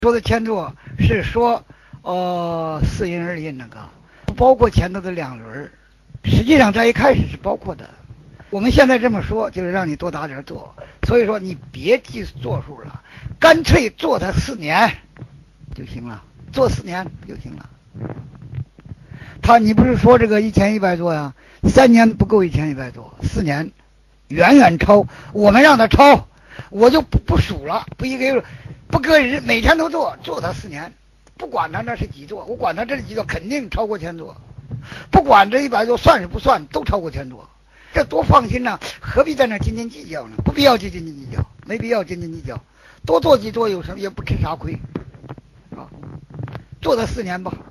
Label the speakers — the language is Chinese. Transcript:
Speaker 1: 说的前座是说，四阴二阴那个，不包括前头的两轮，实际上在一开始是包括的。我们现在这么说，就是让你多打点坐，所以说你别记坐数了，干脆做它4年就行了，做4年就行了。你不是说这个1100座呀？3年不够1100座，4年远远超。我们让他超，我就不数了，不一个月，不隔日，每天都做它4年，不管他那是几座，我管他这是几座，肯定超过1000座，不管这100座算是不算，都超过1000座。这多放心呐，何必在那斤斤计较呢？不必要斤斤计较，没必要斤斤计较，多做几座有什么也不吃啥亏啊，做它4年吧。